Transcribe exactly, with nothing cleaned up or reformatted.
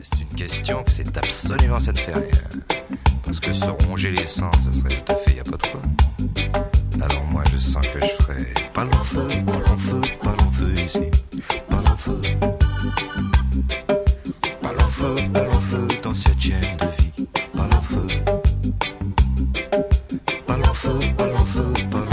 c'est une question que c'est absolument, ça ne fait rien. Parce que se ronger les sens, ça serait tout à fait, y a pas de quoi. Alors moi je sens que je ferais pas long feu, pas long feu, pas long feu ici. Pas long feu. Pas long feu, pas long feu dans cette chaîne de vie. Pas long feu. Pas long feu, pas long feu, pas long feu.